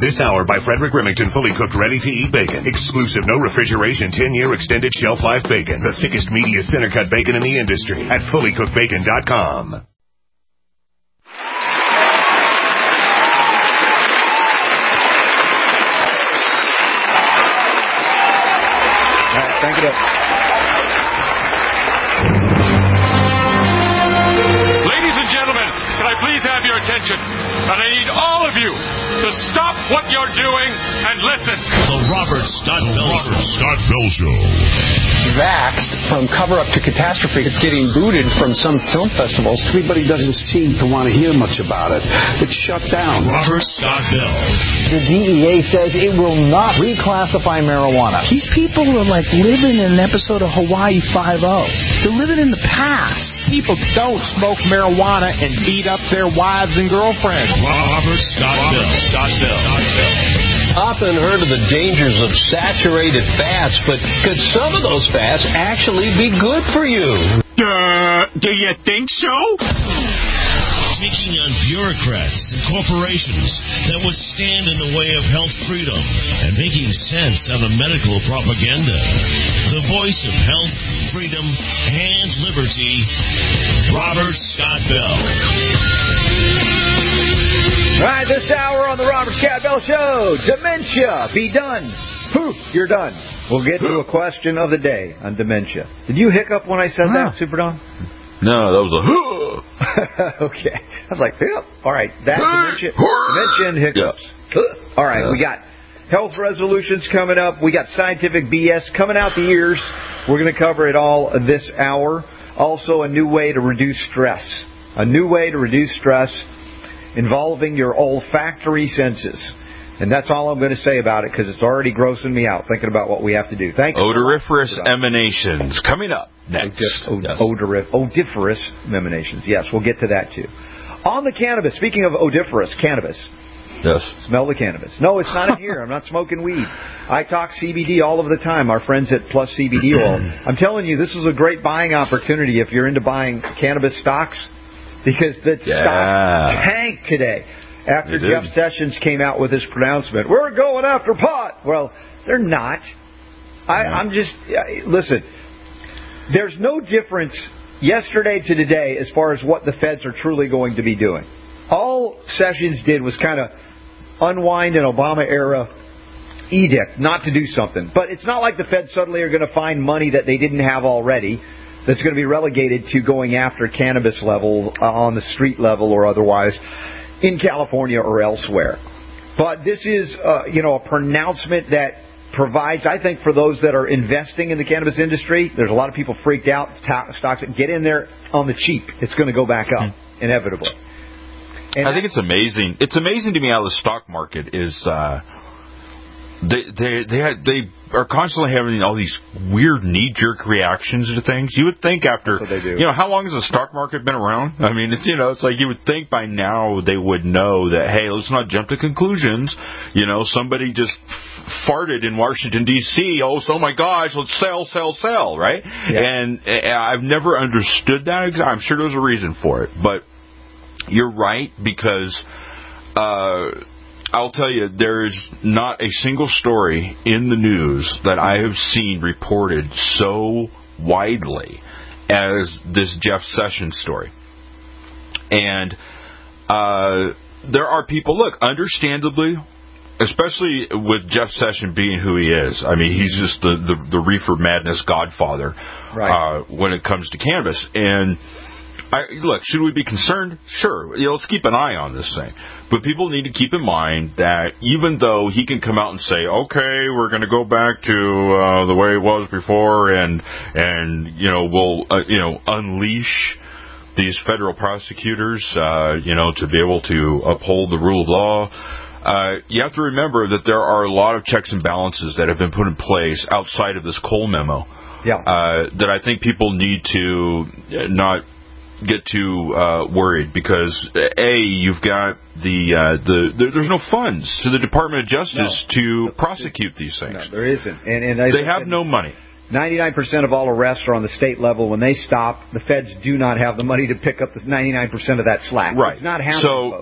This hour by Frederick Remington, fully cooked, ready-to-eat bacon. Exclusive, no refrigeration, 10-year extended shelf life bacon. The thickest, meatiest center-cut bacon in the industry at fullycookedbacon.com. Thank you. Ladies and gentlemen, can I please have your attention? And I need all of you to stop what you're doing and listen. The Robert Scott Bell Show. Vaxxed from cover-up to catastrophe. It's getting booted from some film festivals. Everybody doesn't seem to want to hear much about it. It's shut down. Robert Scott Bell. The DEA says it will not reclassify marijuana. These people are like living in an episode of Hawaii Five-0. They're living in the past. People don't smoke marijuana and beat up their wives and girlfriends. Robert Scott Bell. Often heard of the dangers of saturated fats, but could some of those fats actually be good for you? Do you think so? Taking on bureaucrats and corporations that would stand in the way of health freedom and making sense of the medical propaganda. The voice of health, freedom, and liberty, Robert Scott Bell. All right, this hour on the Robert Scott Bell Show, dementia, be done. Poof, you're done. We'll get to a question of the day on dementia. Did you hiccup when I said that, Super Don? No, that was a okay. I was like, yep. All right, that dementia and hiccups. All right, we got health resolutions coming up. We got scientific BS coming out the ears. We're going to cover it all this hour. Also, a new way to reduce stress. A new way to reduce stress involving your olfactory senses. And that's all I'm going to say about it because it's already grossing me out thinking about what we have to do. Thank you. Odoriferous emanations coming up next. Odoriferous emanations. Yes, we'll get to that too. On the cannabis, speaking of odoriferous cannabis. Yes. Smell the cannabis. No, it's not in here. I'm not smoking weed. I talk CBD all of the time. Our friends at Plus CBD Oil. I'm telling you, this is a great buying opportunity if you're into buying cannabis stocks because the stocks tanked today. After Jeff Sessions came out with his pronouncement, we're going after pot. Well, they're not. I'm just, listen, there's no difference yesterday to today as far as what the feds are truly going to be doing. All Sessions did was kind of unwind an Obama-era edict not to do something. But it's not like the feds suddenly are going to find money that they didn't have already that's going to be relegated to going after cannabis level on the street level or otherwise in California or elsewhere. But this is, a pronouncement that provides, I think, for those that are investing in the cannabis industry, there's a lot of people freaked out. Stocks, get in there on the cheap. It's going to go back up, inevitably. And I think it's amazing. It's amazing to me how the stock market is. They are constantly having all these weird knee-jerk reactions to things. You would think after, how long has the stock market been around? I mean, it's like you would think by now they would know that, hey, let's not jump to conclusions. Somebody just farted in Washington, D.C. Oh my gosh, let's sell, right? Yeah. And I've never understood that. I'm sure there's a reason for it. But you're right, because I'll tell you, there is not a single story in the news that I have seen reported so widely as this Jeff Sessions story. And there are people, look, understandably, especially with Jeff Sessions being who he is. I mean, he's just the reefer madness godfather when it comes to cannabis. And look, should we be concerned? Sure. Let's keep an eye on this thing. But people need to keep in mind that even though he can come out and say, okay, we're going to go back to the way it was before and we'll unleash these federal prosecutors, to be able to uphold the rule of law, you have to remember that there are a lot of checks and balances that have been put in place outside of this Cole memo. That I think people need to not get too worried, because you've got there's no funds to the Department of Justice to prosecute these things. No, there isn't, and they have no money. 99% of all arrests are on the state level. When they stop, the feds do not have the money to pick up the 99% of that slack. Right. It's not happening, folks.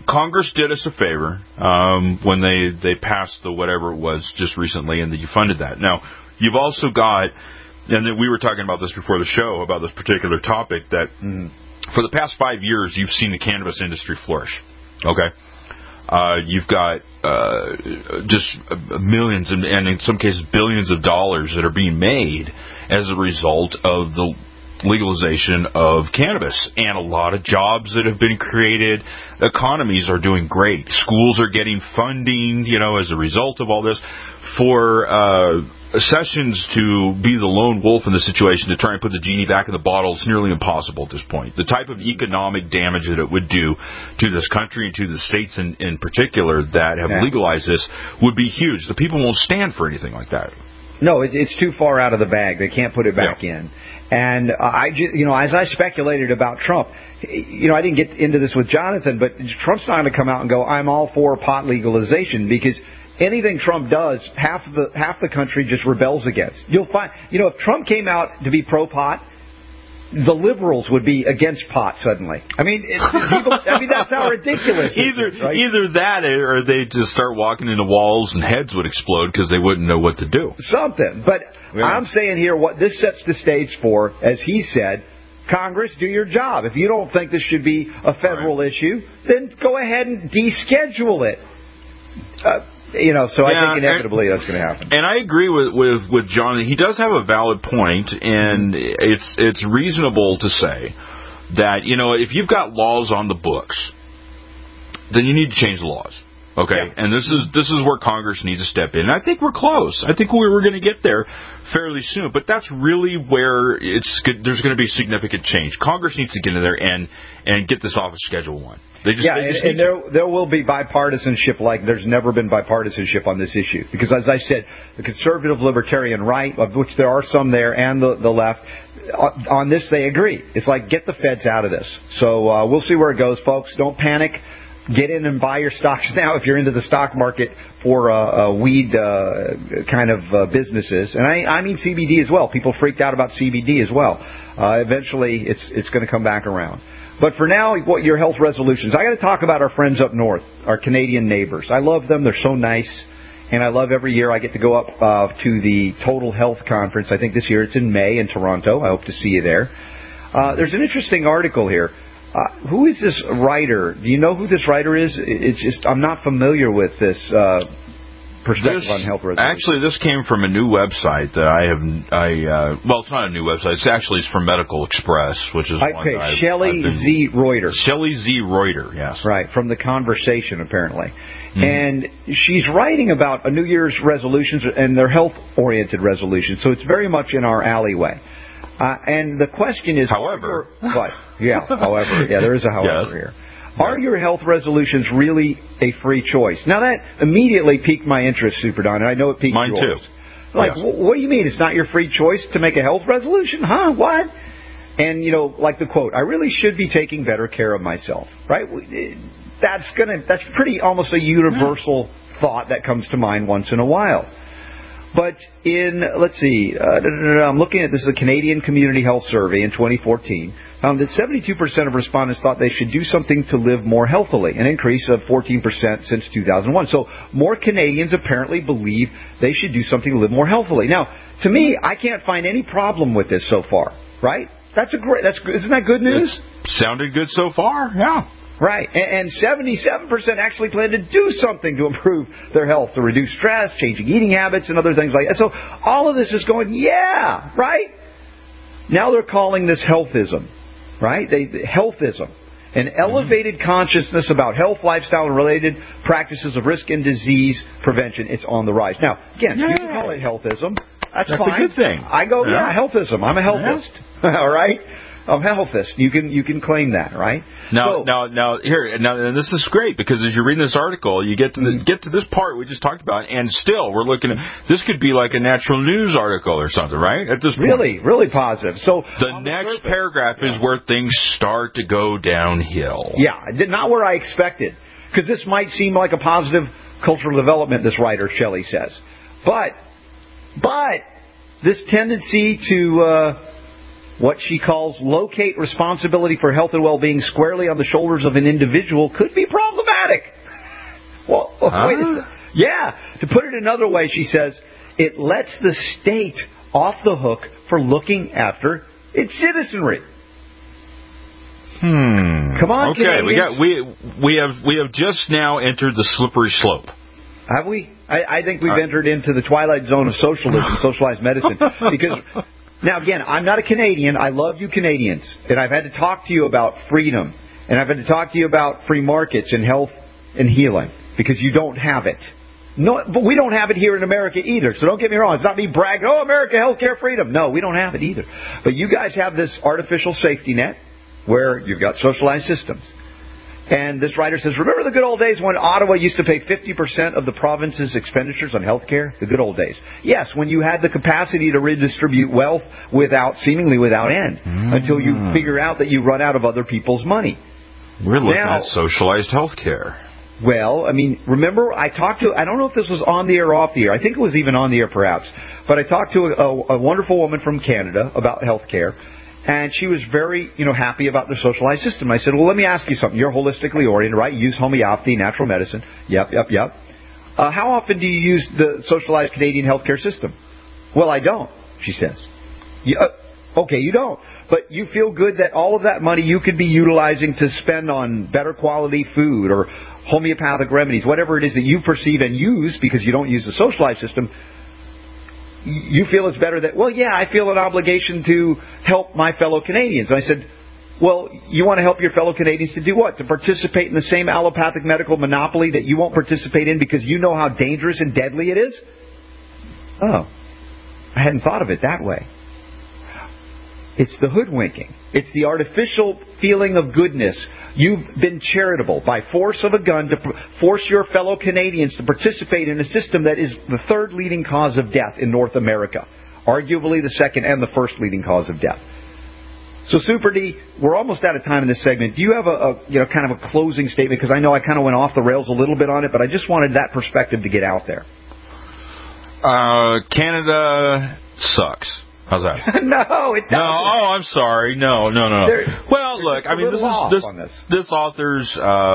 Congress did us a favor when they passed the whatever it was just recently, and that you funded that. Now, you've also got, and then we were talking about this before the show, about this particular topic, that for the past 5 years, you've seen the cannabis industry flourish. Okay? You've got just millions and in some cases billions of dollars that are being made as a result of the legalization of cannabis, and a lot of jobs that have been created. Economies are doing great. Schools are getting funding, as a result of all this. For Sessions to be the lone wolf in the situation, to try and put the genie back in the bottle, it's nearly impossible at this point. The type of economic damage that it would do to this country and to the states in particular that have legalized this would be huge. The people won't stand for anything like that. No, it's too far out of the bag. They can't put it back in. And as I speculated about Trump, I didn't get into this with Jonathan, but Trump's not going to come out and go, I'm all for pot legalization, because anything Trump does, half the country just rebels against. You'll find, if Trump came out to be pro-pot, the liberals would be against pot suddenly. I mean, that's how ridiculous it is, right? Either that, or they just start walking into walls and heads would explode because they wouldn't know what to do. Something. But I'm saying here, what this sets the stage for, as he said, Congress, do your job. If you don't think this should be a federal issue, then go ahead and deschedule it. So I think inevitably that's going to happen. And I agree with John. He does have a valid point, and it's reasonable to say that, if you've got laws on the books, then you need to change the laws. Okay? Yeah. And this is where Congress needs to step in. And I think we're close. I think we're going to get there fairly soon. But that's really where there's going to be significant change. Congress needs to get in there and get this off of Schedule 1. There will be bipartisanship like there's never been bipartisanship on this issue. Because, as I said, the conservative libertarian right, of which there are some there, and the left, on this they agree. It's like, get the feds out of this. So we'll see where it goes, folks. Don't panic. Get in and buy your stocks now if you're into the stock market for weed kind of businesses. And I mean CBD as well. People freaked out about CBD as well. Eventually, it's going to come back around. But for now, what your health resolutions? I got to talk about our friends up north, our Canadian neighbors. I love them. They're so nice. And I love every year I get to go up to the Total Health Conference. I think this year it's in May in Toronto. I hope to see you there. There's an interesting article here. Who is this writer? Do you know who this writer is? It's just, I'm not familiar with this perspective on health resolution. Actually, this came from a new website that well, it's not a new website. It's from Medical Express, which is one that Shelley Z. Reuter. Shelley Z. Reuter, yes. Right, from The Conversation, apparently. Mm-hmm. And she's writing about a New Year's resolutions and their health-oriented resolutions, so it's very much in our alleyway. And the question is... However. What? Yeah, however. Yeah, there is a however here. Are your health resolutions really a free choice? Now, that immediately piqued my interest, Super Don, and I know it piqued yours. Mine too. Like, what do you mean? It's not your free choice to make a health resolution? Huh? What? And, like the quote, I really should be taking better care of myself. Right? That's pretty almost a universal thought that comes to mind once in a while. But let's see, I'm looking at this is a Canadian Community Health Survey in 2014, found that 72% of respondents thought they should do something to live more healthily, an increase of 14% since 2001. So more Canadians apparently believe they should do something to live more healthily. Now, to me, I can't find any problem with this so far, right? Isn't that good news? It sounded good so far, yeah. Right, and 77% actually plan to do something to improve their health, to reduce stress, changing eating habits, and other things like that. So all of this is going, yeah, right? Now they're calling this healthism, right? Healthism, an elevated consciousness about health, lifestyle, and related practices of risk and disease prevention. It's on the rise. Now, again, you can call it healthism. That's fine. A good thing. I go, healthism. I'm a healthist. Yeah. All right? I'm a healthist. You can claim that, right? Now, and this is great because as you're reading this article, you get to this part we just talked about, and still we're looking at this could be like a natural news article or something, right? At this point, really positive. So the next paragraph is where things start to go downhill. Yeah, not where I expected, because this might seem like a positive cultural development. This writer Shelley says, but this tendency to what she calls locate responsibility for health and well-being squarely on the shoulders of an individual could be problematic. Well, wait a second. Yeah. To put it another way, she says, it lets the state off the hook for looking after its citizenry. Come on, okay, Canadians. we have just now entered the slippery slope. Have we? I think we've entered into the twilight zone of socialism, socialized medicine. Because, now again, I'm not a Canadian. I love you Canadians. And I've had to talk to you about freedom. And I've had to talk to you about free markets and health and healing. Because you don't have it. No, but we don't have it here in America either. So don't get me wrong. It's not me bragging, oh, America, healthcare freedom. No, we don't have it either. But you guys have this artificial safety net where you've got socialized systems. And this writer says, remember the good old days when Ottawa used to pay 50% of the province's expenditures on health care? The good old days. Yes, when you had the capacity to redistribute wealth seemingly without end, until you figure out that you run out of other people's money. We're looking at socialized health care. Well, I mean, remember, I don't know if this was on the air or off the air. I think it was even on the air perhaps. But I talked to a wonderful woman from Canada about health care. And she was very, happy about the socialized system. I said, well, let me ask you something. You're holistically oriented, right? You use homeopathy, natural medicine. Yep. How often do you use the socialized Canadian healthcare system? Well, I don't, she says. Okay, you don't. But you feel good that all of that money you could be utilizing to spend on better quality food or homeopathic remedies, whatever it is that you perceive and use because you don't use the socialized system. You feel it's better that, well, yeah, I feel an obligation to help my fellow Canadians. And I said, well, you want to help your fellow Canadians to do what? To participate in the same allopathic medical monopoly that you won't participate in because you know how dangerous and deadly it is? Oh, I hadn't thought of it that way. It's the hoodwinking. It's the artificial feeling of goodness. You've been charitable by force of a gun to force your fellow Canadians to participate in a system that is the third leading cause of death in North America. Arguably the second and the first leading cause of death. So, Super D, we're almost out of time in this segment. Do you have kind of a closing statement? Because I know I kind of went off the rails a little bit on it, but I just wanted that perspective to get out there. Canada sucks. How's that? No, it doesn't. No, I'm sorry. No. Well, look, I mean, this author's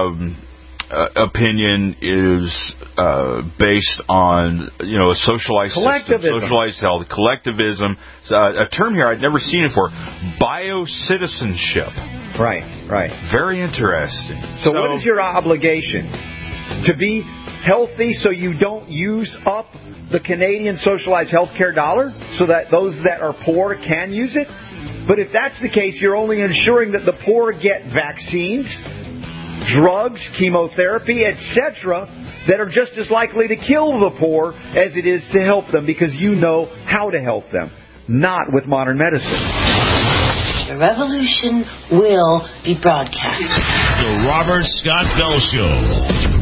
opinion is based on a socialized system, socialized health, collectivism. A term here I'd never seen before: biocitizenship. Right. Very interesting. So what is your obligation? To be healthy so you don't use up the Canadian socialized health care dollar so that those that are poor can use it? But if that's the case, you're only ensuring that the poor get vaccines, drugs, chemotherapy, etc., that are just as likely to kill the poor as it is to help them because you know how to help them, not with modern medicine. The revolution will be broadcast. The Robert Scott Bell Show.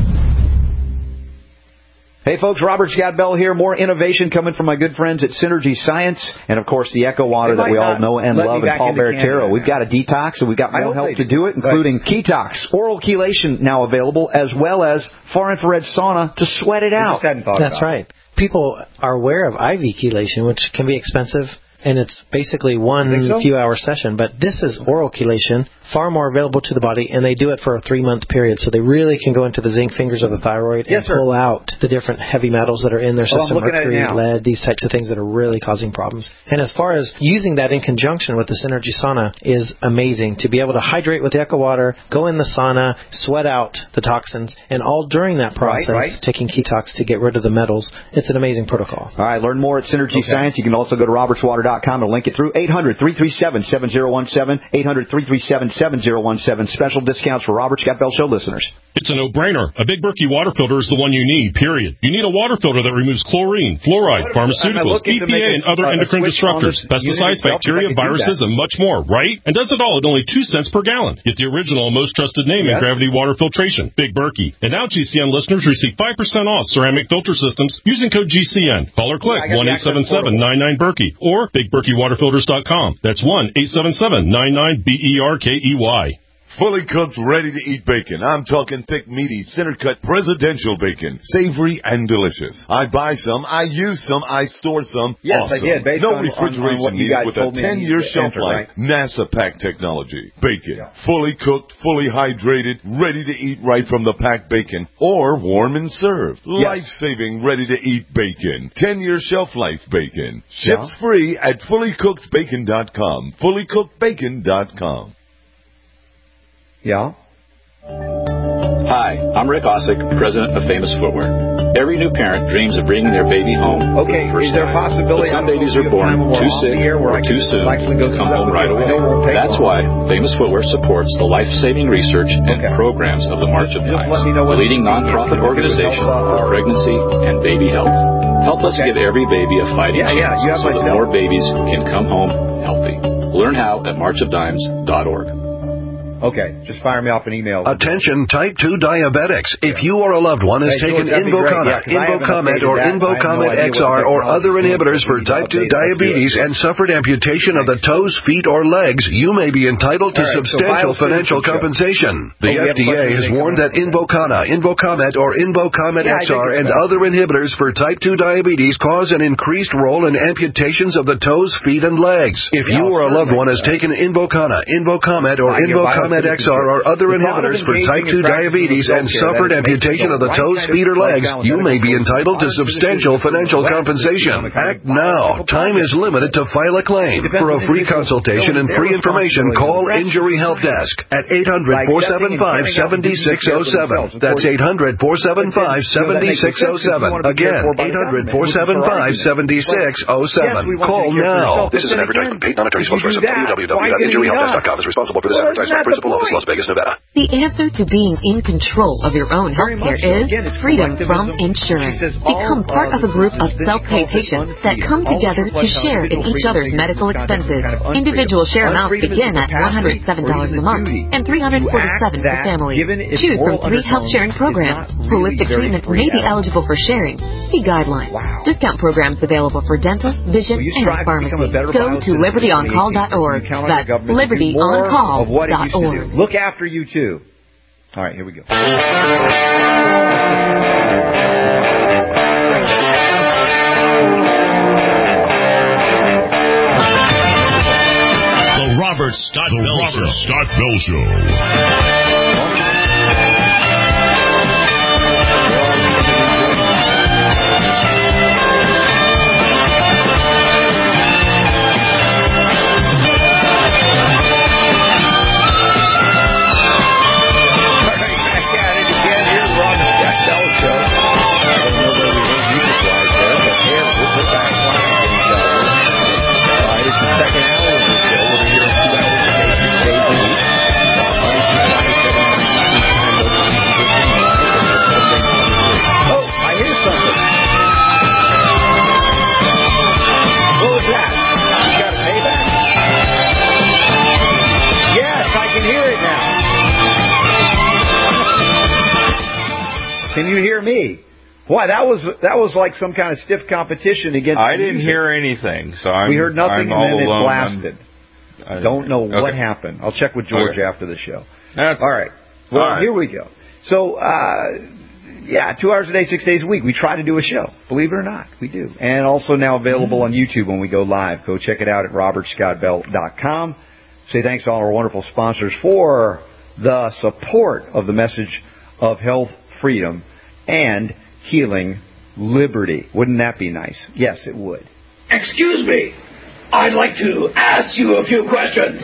Hey folks, Robert Scott Bell here. More innovation coming from my good friends at Synergy Science. And of course the Echo Water that we all know and love, and Paul Baratero. We've got a detox and we've got more help to do it, including Ketox, oral chelation now available, as well as far infrared sauna to sweat it out. That's right. People are aware of IV chelation, which can be expensive. And it's basically one few-hour session. But this is oral chelation, far more available to the body, and they do it for a 3-month period. So they really can go into the zinc fingers of the thyroid and pull out the different heavy metals that are in their system, mercury, lead, these types of things that are really causing problems. And as far as using that in conjunction with the Synergy Sauna is amazing. To be able to hydrate with the Echo Water, go in the sauna, sweat out the toxins, and all during that process, taking Ketox to get rid of the metals. It's an amazing protocol. All right, learn more at Synergy Science. You can also go to robertswater.com and link it through 800-337-7017, 800-337-7017. Special discounts for Robert Scott Bell Show listeners. It's a no-brainer. A Big Berkey water filter is the one you need, period. You need a water filter that removes chlorine, fluoride, pharmaceuticals, EPA, and other endocrine disruptors, pesticides, bacteria, viruses, and much more, right? And does it all at only 2 cents per gallon. Get the original and most trusted name in gravity water filtration, Big Berkey. And now GCN listeners receive 5% off ceramic filter systems using code GCN. Call or click 1-877-99-BERKEY or BigBerkeyWaterFilters.com. That's 1-877-99-BERKEY. Fully cooked, ready-to-eat bacon. I'm talking thick, meaty, center-cut presidential bacon. Savory and delicious. I buy some, I use some, I store some. Yes, awesome. I did. Based no on refrigeration what you needed guys with a told me 10-year shelf enter, life. right? NASA pack technology. Bacon. Fully cooked, fully hydrated, ready to eat right from the packed bacon. Or warm and served. Life-saving, ready-to-eat bacon. 10-year shelf life bacon. Ships free at fullycookedbacon.com. Fullycookedbacon.com. Yeah. Hi, I'm Rick Osick, president of Famous Footwear. Every new parent dreams of bringing their baby home. Okay, is there a possibility? But some babies are born too sick or too soon to come home right away. That's why Famous Footwear supports the life-saving research and programs of the March of Dimes, the leading nonprofit organization for pregnancy and baby health. Help us give every baby a fighting chance so that more babies can come home healthy. Learn how at marchofdimes.org. Okay, just fire me off an email. Attention type 2 diabetics. If you or a loved one has taken Invokana, Invocomet, or Invocomet XR or other inhibitors for type 2 diabetes and suffered amputation of the toes, feet, or legs, you may be entitled to substantial financial compensation. The FDA has warned that Invokana, Invocomet, or Invocomet XR and other inhibitors for type 2 diabetes cause an increased role in amputations of the toes, feet, and legs. If you or a loved one has taken Invokana, Invocomet, or Invocomet XR or other inhibitors for type 2 diabetes and suffered amputation of the toes, feet, or legs, you may be entitled to substantial financial compensation. Act now. Time is limited to file a claim. For a free consultation and free information, call Injury Help Desk at 800-475-7607. That's 800-475-7607. Again, 800-475-7607. Call now. This is an advertisement paid non-attorney spokesperson. www.injuryhelpdesk.com is responsible for this advertisement. Principal office, Las Vegas, Nevada. The answer to being in control of your own healthcare is freedom from insurance. Become part of a group of self-pay patients that come together to share in each other's medical expenses. Individual share amounts begin at $107 a month and $347 for families. Choose from 3 health-sharing programs. Holistic treatment may be eligible for sharing. See guidelines. Discount programs available for dental, vision, and pharmacy. Go to libertyoncall.org. That's libertyoncall.org. Look after you too. All right, here we go. The Robert Scott Bell Show. Can you hear me? Boy, that was like some kind of stiff competition against. I didn't hear anything, so we heard nothing, and then it blasted. Don't know what Okay. happened. I'll check with George after the show. All right. Well, here we go. So, 2 hours a day, 6 days a week, we try to do a show. Believe it or not, we do. And also now available on YouTube when we go live. Go check it out at robertscottbell.com. Say thanks to all our wonderful sponsors for the support of the message of health, freedom, and healing liberty. Wouldn't that be nice? Yes, it would. Excuse me. I'd like to ask you a few questions.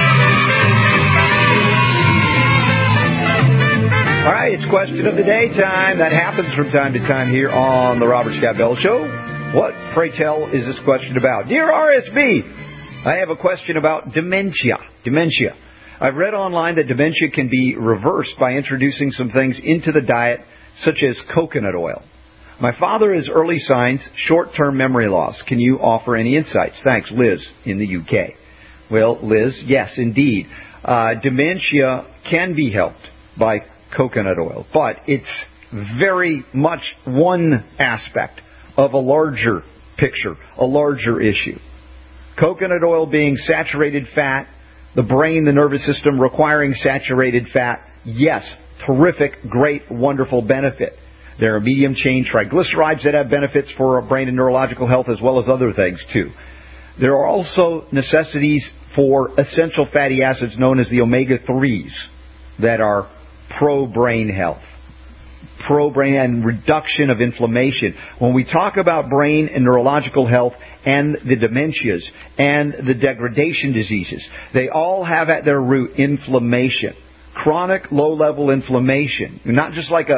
All right, it's question of the day time. That happens from time to time here on the Robert Scott Bell Show. What, pray tell, is this question about? Dear RSB, I have a question about dementia. Dementia. I've read online that dementia can be reversed by introducing some things into the diet, such as coconut oil. My father has early signs, short-term memory loss. Can you offer any insights? Thanks, Liz in the UK. Well, Liz, yes, indeed. Dementia can be helped by coconut oil, but it's very much one aspect of a larger picture, a larger issue. Coconut oil being saturated fat, The brain, the nervous system requiring saturated fat, yes, terrific, great, wonderful benefit. There are medium-chain triglycerides that have benefits for brain and neurological health as well as other things, too. There are also necessities for essential fatty acids known as the omega-3s that are pro-brain health, pro-brain and reduction of inflammation. When we talk about brain and neurological health and the dementias and the degradation diseases, they all have at their root inflammation. Chronic low-level inflammation, not just like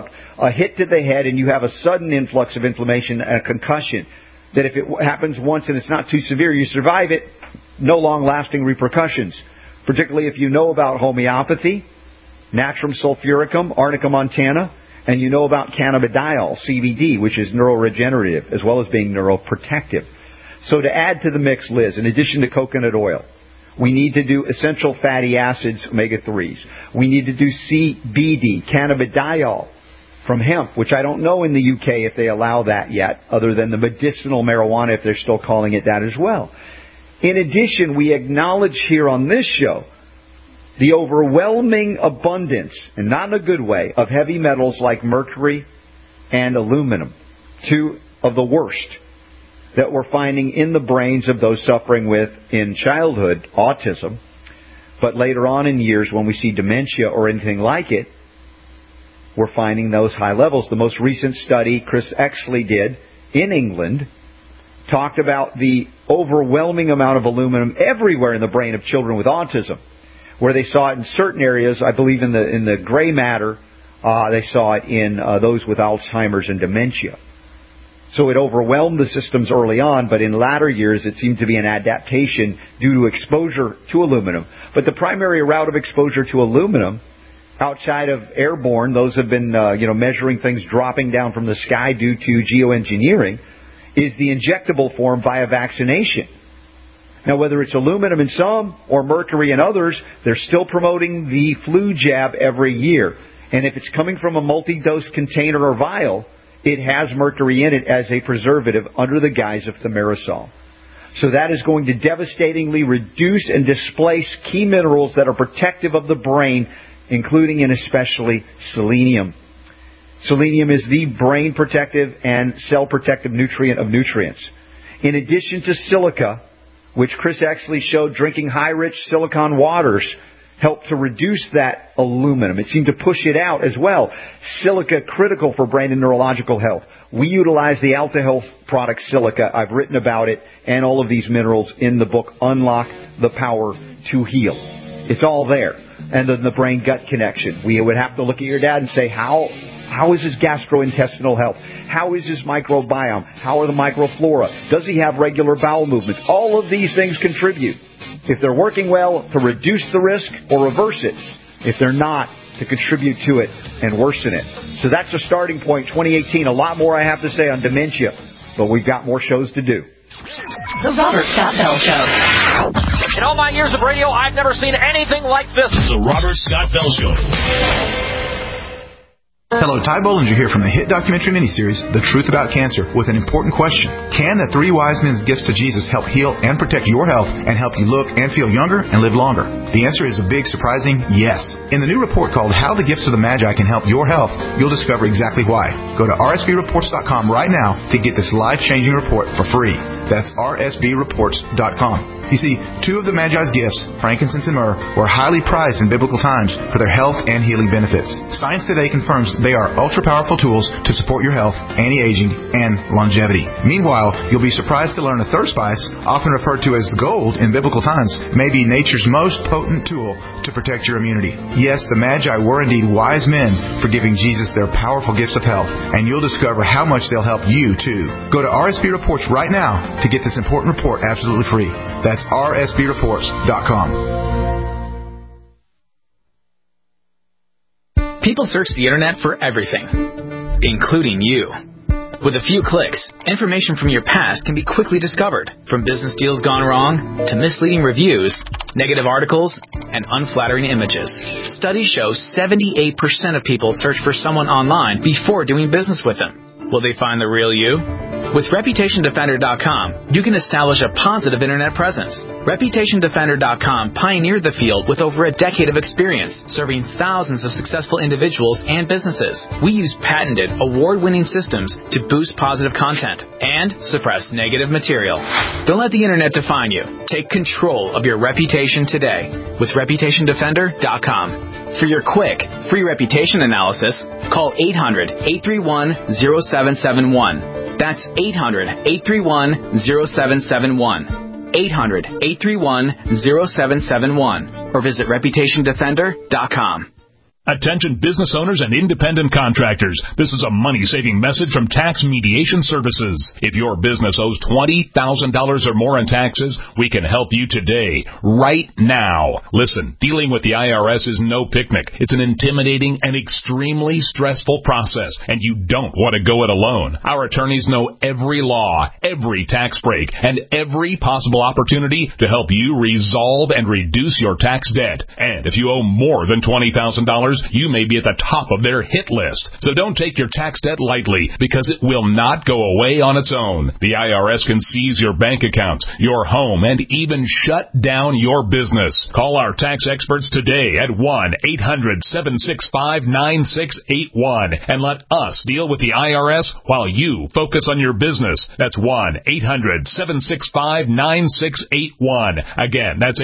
a hit to the head and you have a sudden influx of inflammation and a concussion, that if it happens once and it's not too severe, you survive it, no long-lasting repercussions, particularly if you know about homeopathy, Natrum sulfuricum, Arnica montana, and you know about cannabidiol, CBD, which is neuroregenerative as well as being neuroprotective. So to add to the mix, Liz, in addition to coconut oil, we need to do essential fatty acids, omega-3s. We need to do CBD, cannabidiol, from hemp, which I don't know in the UK if they allow that yet, other than the medicinal marijuana, if they're still calling it that as well. In addition, we acknowledge here on this show the overwhelming abundance, and not in a good way, of heavy metals like mercury and aluminum, two of the worst that we're finding in the brains of those suffering with, in childhood, autism. But later on in years, when we see dementia or anything like it, we're finding those high levels. The most recent study Chris Exley did in England talked about the overwhelming amount of aluminum everywhere in the brain of children with autism, where they saw it in certain areas. I believe in the gray matter, they saw it in those with Alzheimer's and dementia. So it overwhelmed the systems early on, but in latter years it seemed to be an adaptation due to exposure to aluminum. But the primary route of exposure to aluminum, outside of airborne, those have been measuring things dropping down from the sky due to geoengineering, is the injectable form via vaccination. Now, whether it's aluminum in some or mercury in others, they're still promoting the flu jab every year. And if it's coming from a multi-dose container or vial, it has mercury in it as a preservative under the guise of thimerosal. So that is going to devastatingly reduce and displace key minerals that are protective of the brain, including and especially selenium. Selenium is the brain protective and cell protective nutrient of nutrients. In addition to silica, which Chris Exley showed drinking high-rich silicon waters helped to reduce that aluminum. It seemed to push it out as well. Silica, critical for brain and neurological health. We utilize the Alta Health product silica. I've written about it and all of these minerals in the book, Unlock the Power to Heal. It's all there. And then the brain-gut connection. We would have to look at your dad and say, how is his gastrointestinal health? How is his microbiome? How are the microflora? Does he have regular bowel movements? All of these things contribute, if they're working well, to reduce the risk or reverse it. If they're not, to contribute to it and worsen it. So that's a starting point, 2018. A lot more I have to say on dementia, but we've got more shows to do. The Robert Scott Bell Show. In all my years of radio, I've never seen anything like this. The Robert Scott Bell Show. Hello, Ty Bollinger here from the hit documentary miniseries, The Truth About Cancer, with an important question. Can the three wise men's gifts to Jesus help heal and protect your health and help you look and feel younger and live longer? The answer is a big, surprising yes. In the new report called How the Gifts of the Magi Can Help Your Health, you'll discover exactly why. Go to rsbreports.com right now to get this life-changing report for free. That's rsbreports.com. You see, two of the Magi's gifts, frankincense and myrrh, were highly prized in biblical times for their health and healing benefits. Science today confirms they are ultra-powerful tools to support your health, anti-aging, and longevity. Meanwhile, you'll be surprised to learn a third spice, often referred to as gold in biblical times, may be nature's most potent tool to protect your immunity. Yes, the Magi were indeed wise men for giving Jesus their powerful gifts of health, and you'll discover how much they'll help you, too. Go to RSB Reports right now to get this important report absolutely free. That's rsbreports.com. People search the internet for everything, including you. With a few clicks, information from your past can be quickly discovered, from business deals gone wrong to misleading reviews, negative articles, and unflattering images. Studies show 78% of people search for someone online before doing business with them. Will they find the real you? With ReputationDefender.com, you can establish a positive internet presence. ReputationDefender.com pioneered the field with over a decade of experience, serving thousands of successful individuals and businesses. We use patented, award-winning systems to boost positive content and suppress negative material. Don't let the internet define you. Take control of your reputation today with ReputationDefender.com. For your quick, free reputation analysis, call 800-831-0771. That's 800-831-0771. 800-831-0771. Or visit ReputationDefender.com. Attention business owners and independent contractors. This is a money-saving message from Tax Mediation Services. If your business owes $20,000 or more in taxes, we can help you today, right now. Listen, dealing with the IRS is no picnic. It's an intimidating and extremely stressful process, and you don't want to go it alone. Our attorneys know every law, every tax break, and every possible opportunity to help you resolve and reduce your tax debt. And if you owe more than $20,000, you may be at the top of their hit list. So don't take your tax debt lightly, because it will not go away on its own. The IRS can seize your bank accounts, your home, and even shut down your business. Call our tax experts today at 1-800-765-9681 and let us deal with the IRS while you focus on your business. That's 1-800-765-9681. Again, that's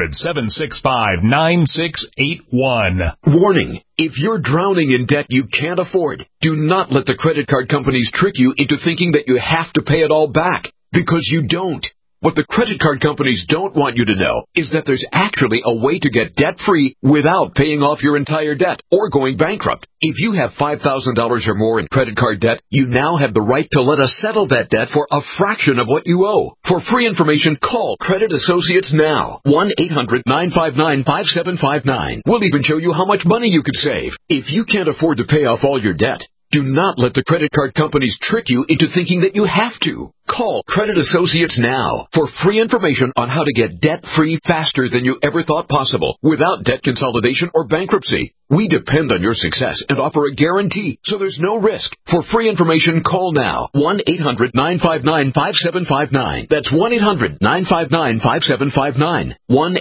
800-765-9681. Warning. If you're drowning in debt you can't afford, do not let the credit card companies trick you into thinking that you have to pay it all back, because you don't. What the credit card companies don't want you to know is that there's actually a way to get debt-free without paying off your entire debt or going bankrupt. If you have $5,000 or more in credit card debt, you now have the right to let us settle that debt for a fraction of what you owe. For free information, call Credit Associates now. 1-800-959-5759. We'll even show you how much money you could save. If you can't afford to pay off all your debt, do not let the credit card companies trick you into thinking that you have to. Call Credit Associates now for free information on how to get debt-free faster than you ever thought possible without debt consolidation or bankruptcy. We depend on your success and offer a guarantee, so there's no risk. For free information, call now. 1-800-959-5759. That's 1-800-959-5759.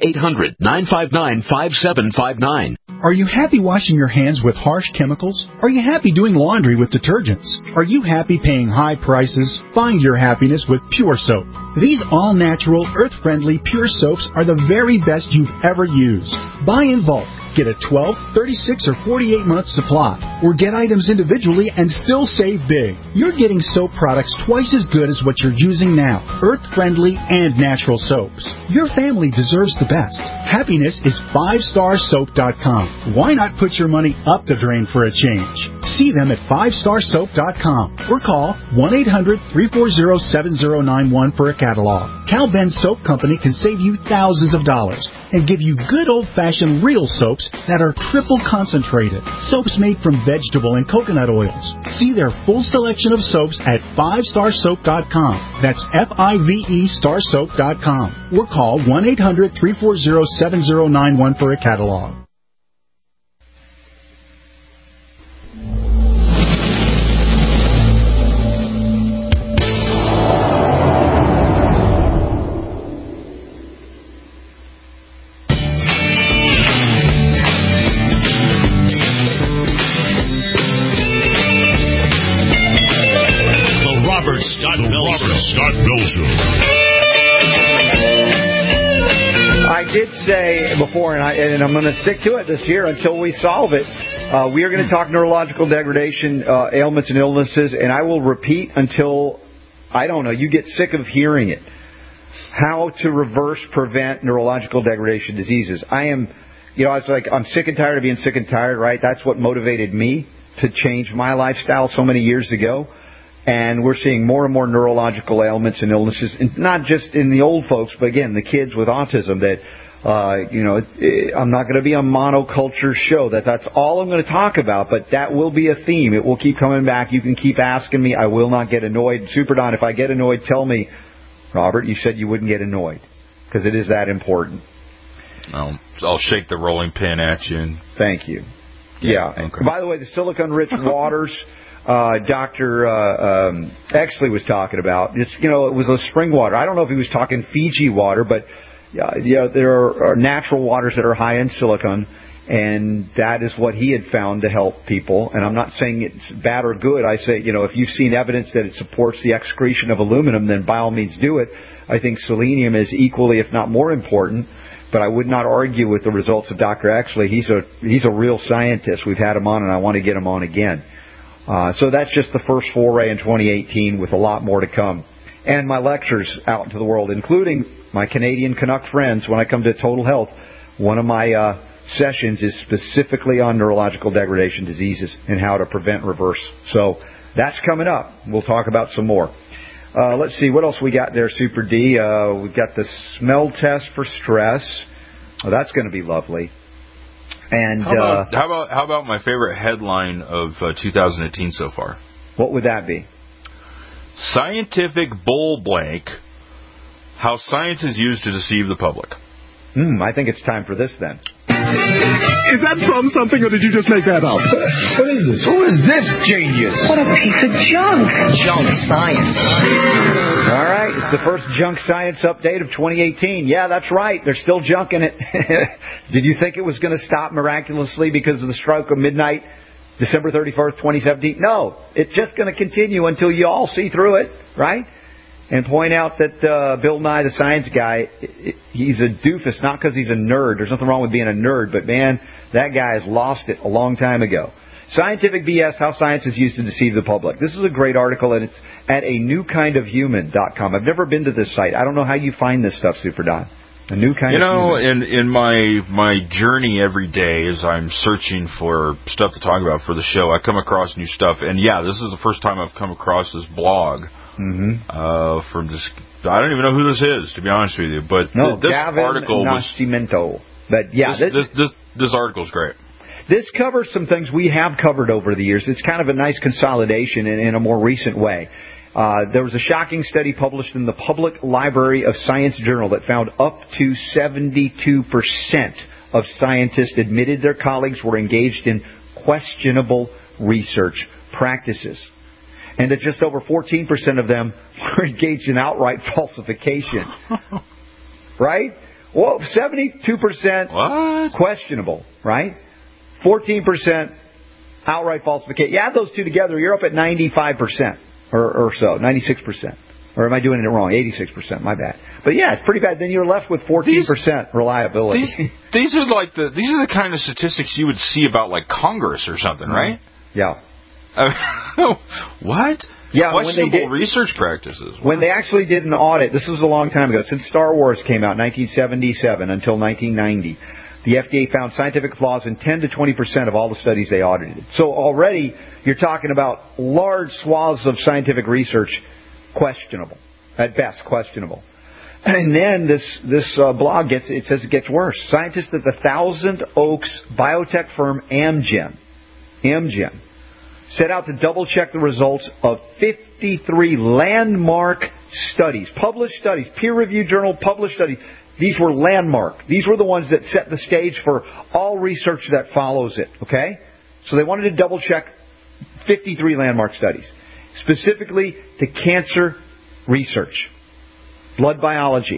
1-800-959-5759. Are you happy washing your hands with harsh chemicals? Are you happy doing laundry with detergents? Are you happy paying high prices? Find your happiness with Pure Soap. These all-natural, earth-friendly Pure Soaps are the very best you've ever used. Buy in bulk. Get a 12, 36, or 48-month supply, or get items individually and still save big. You're getting soap products twice as good as what you're using now, earth-friendly and natural soaps. Your family deserves the best. Happiness is 5starsoap.com. Why not put your money up the drain for a change? See them at 5starsoap.com or call 1-800-340-7091 for a catalog. Cal Ben Soap Company can save you thousands of dollars and give you good old-fashioned real soaps that are triple concentrated. Soaps made from vegetable and coconut oils. See their full selection of soaps at 5starsoap.com. That's F-I-V-E starsoap.com. Or call 1-800-340-7091 for a catalog. Scott Bell Show. I did say before, and I'm going to stick to it this year until we solve it. We are going to talk neurological degradation, ailments and illnesses, and I will repeat until, I don't know, you get sick of hearing it. How to reverse, prevent neurological degradation diseases. I'm sick and tired of being sick and tired, right? That's what motivated me to change my lifestyle so many years ago. And we're seeing more and more neurological ailments and illnesses, and not just in the old folks, but again, the kids with autism that, I'm not going to be a monoculture show. That's all I'm going to talk about, but that will be a theme. It will keep coming back. You can keep asking me. I will not get annoyed. Super Don, if I get annoyed, tell me, Robert, you said you wouldn't get annoyed, because it is that important. I'll shake the rolling pin at you. Thank you. Yeah. Okay. By the way, the silicon-rich waters, Dr. Exley was talking about. It's, it was a spring water. I don't know if he was talking Fiji water, but there are natural waters that are high in silicon, and that is what he had found to help people. And I'm not saying it's bad or good. I say, if you've seen evidence that it supports the excretion of aluminum, then by all means do it. I think selenium is equally, if not more important. But I would not argue with the results of Dr. Exley. He's a real scientist. We've had him on, and I want to get him on again. So that's just the first foray in 2018 with a lot more to come. And my lectures out into the world, including my Canadian Canuck friends. When I come to Total Health, one of my sessions is specifically on neurological degradation diseases and how to prevent reverse. So that's coming up. We'll talk about some more. Let's see, what else we got there, Super D? We've got the smell test for stress. Oh, that's going to be lovely. And how about my favorite headline of 2018 so far? What would that be? Scientific bull blank, how science is used to deceive the public. I think it's time for this then. Is that from something, or did you just make that up? What is this? Who is this genius? What a piece of junk. Junk science. All right, it's the first junk science update of 2018. Yeah, that's right. They're still junking it. Did you think it was going to stop miraculously because of the stroke of midnight, December 31st, 2017? No, it's just going to continue until you all see through it, right? And point out that Bill Nye, the science guy, he's a doofus, not because he's a nerd. There's nothing wrong with being a nerd, but man, that guy has lost it a long time ago. Scientific BS, how science is used to deceive the public. This is a great article, and it's at a newkindofhuman.com. I've never been to this site. I don't know how you find this stuff, Super Don. A new kind of human. in my journey every day as I'm searching for stuff to talk about for the show, I come across new stuff. And yeah, this is the first time I've come across this blog. From this, I don't even know who this is, to be honest with you. But this Gavin article Nascimento. But yeah, this article is great. This covers some things we have covered over the years. It's kind of a nice consolidation in a more recent way. There was a shocking study published in the Public Library of Science Journal that found up to 72% of scientists admitted their colleagues were engaged in questionable research practices. And that just over 14% of them were engaged in outright falsification. Right? Well, 72% questionable, right? 14% outright falsification. You add those two together, you're up at 95% or so, 96%. Or am I doing it wrong? 86%, my bad. But yeah, it's pretty bad. Then you're left with 14% reliability. These are the kind of statistics you would see about like Congress or something, right? Yeah. What? Yeah, questionable research practices. When they actually did an audit, this was a long time ago, since Star Wars came out in 1977 until 1990, the FDA found scientific flaws in 10 to 20% of all the studies they audited. So already you're talking about large swaths of scientific research questionable, at best questionable. And then this blog says it gets worse. Scientists at the Thousand Oaks biotech firm Amgen set out to double-check the results of 53 landmark studies, published studies, peer-reviewed journal published studies. These were landmark. These were the ones that set the stage for all research that follows it, okay? So they wanted to double-check 53 landmark studies, specifically to cancer research, blood biology.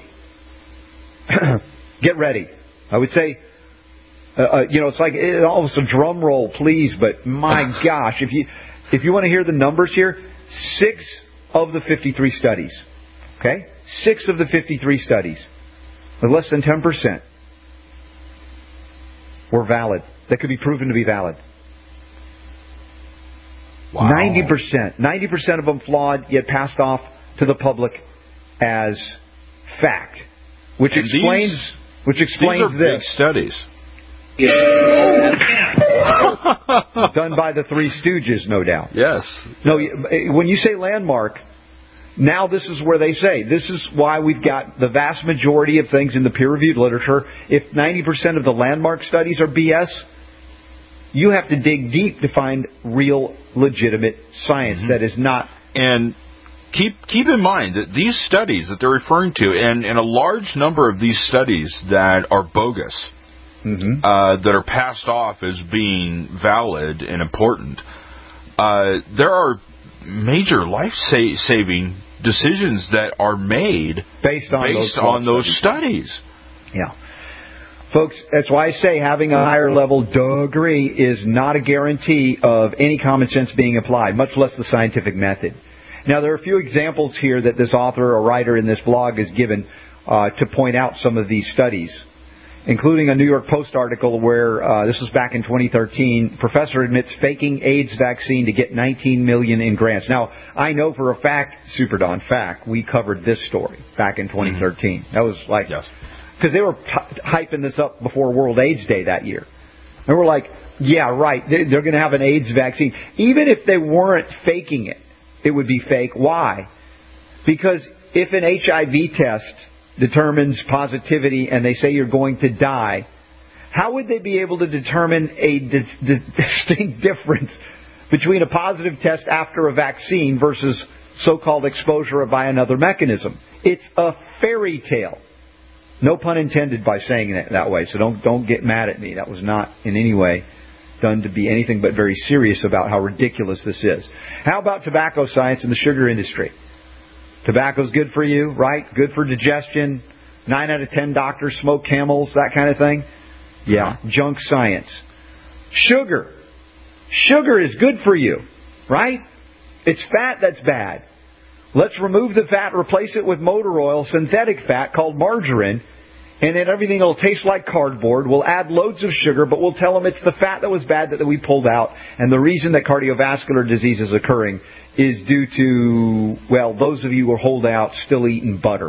Get ready. I would say... it's like almost a drum roll, please. But my gosh, if you want to hear the numbers here, 6 of the 53 studies, okay, 6 of the 53 studies, with less than 10%, were valid. That could be proven to be valid. Wow. 90% of them flawed, yet passed off to the public as fact, which explains these are this. Big studies. Done by the Three Stooges, no doubt. Yes. No, when you say landmark, now this is where they say, this is why we've got the vast majority of things in the peer-reviewed literature. If 90% of the landmark studies are BS, you have to dig deep to find real, legitimate science that is not... And keep in mind that these studies that they're referring to, and a large number of these studies that are bogus, that are passed off as being valid and important, there are major life-saving decisions that are made based on those studies. Yeah. Folks, that's why I say having a higher level degree is not a guarantee of any common sense being applied, much less the scientific method. Now, there are a few examples here that this author or writer in this blog has given to point out some of these studies, including a New York Post article where, this was back in 2013, professor admits faking AIDS vaccine to get $19 million in grants. Now, I know for a fact, Super Don, we covered this story back in 2013. Mm-hmm. That was like, because they were hyping this up before World AIDS Day that year. And we're like, yeah, right, they're going to have an AIDS vaccine. Even if they weren't faking it, it would be fake. Why? Because if an HIV test determines positivity and they say you're going to die, how would they be able to determine a distinct difference between a positive test after a vaccine versus so-called exposure by another mechanism? It's a fairy tale. No pun intended by saying it that way, so don't get mad at me. That was not in any way done to be anything but very serious about how ridiculous this is. How about tobacco science and the sugar industry? Tobacco's good for you, right? Good for digestion. 9 out of 10 doctors smoke Camels, that kind of thing. Yeah, junk science. Sugar. Sugar is good for you, right? It's fat that's bad. Let's remove the fat, replace it with motor oil, synthetic fat called margarine, and then everything will taste like cardboard. We'll add loads of sugar, but we'll tell them it's the fat that was bad that we pulled out. And the reason that cardiovascular disease is occurring is due to, well, those of you who are holding out still eating butter.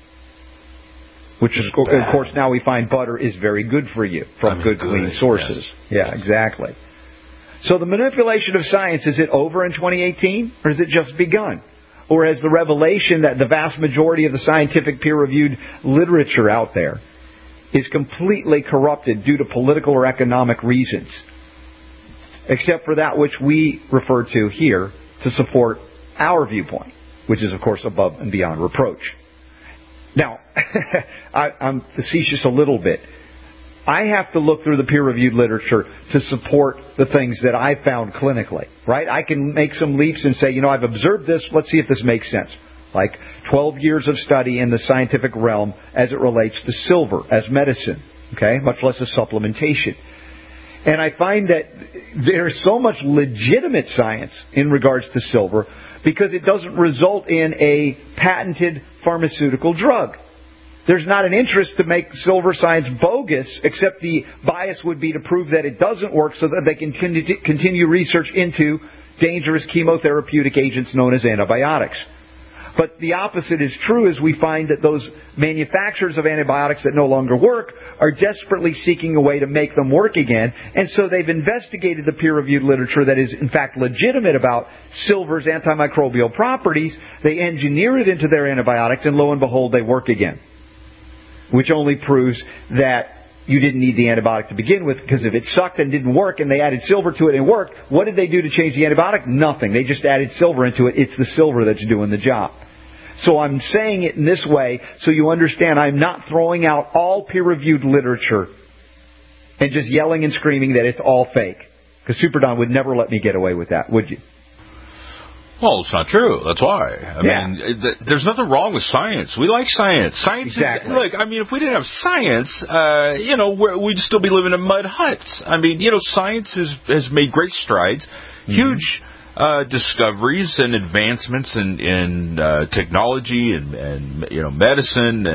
Which is, of course, now we find butter is very good for you from good, clean sources. Yes. Yeah, exactly. So the manipulation of science, is it over in 2018? Or has it just begun? Or has the revelation that the vast majority of the scientific peer-reviewed literature out there is completely corrupted due to political or economic reasons, except for that which we refer to here to support our viewpoint, which is, of course, above and beyond reproach. Now, I'm facetious a little bit. I have to look through the peer-reviewed literature to support the things that I found clinically, right? I can make some leaps and say, I've observed this, let's see if this makes sense. Like 12 years of study in the scientific realm as it relates to silver as medicine, okay? Much less a supplementation. And I find that there's so much legitimate science in regards to silver because it doesn't result in a patented pharmaceutical drug. There's not an interest to make silver science bogus, except the bias would be to prove that it doesn't work so that they can continue research into dangerous chemotherapeutic agents known as antibiotics. But the opposite is true, as we find that those manufacturers of antibiotics that no longer work are desperately seeking a way to make them work again. And so they've investigated the peer-reviewed literature that is in fact legitimate about silver's antimicrobial properties. They engineer it into their antibiotics, and lo and behold, they work again. Which only proves that you didn't need the antibiotic to begin with, because if it sucked and didn't work and they added silver to it and it worked, what did they do to change the antibiotic? Nothing. They just added silver into it. It's the silver that's doing the job. So I'm saying it in this way so you understand I'm not throwing out all peer-reviewed literature and just yelling and screaming that it's all fake. Because Super Don would never let me get away with that, would you? Well, it's not true. That's why. I mean, there's nothing wrong with science. We like science. Science exactly. Look, I mean, if we didn't have science, we'd still be living in mud huts. I mean, science has made great strides, huge discoveries and advancements in technology and medicine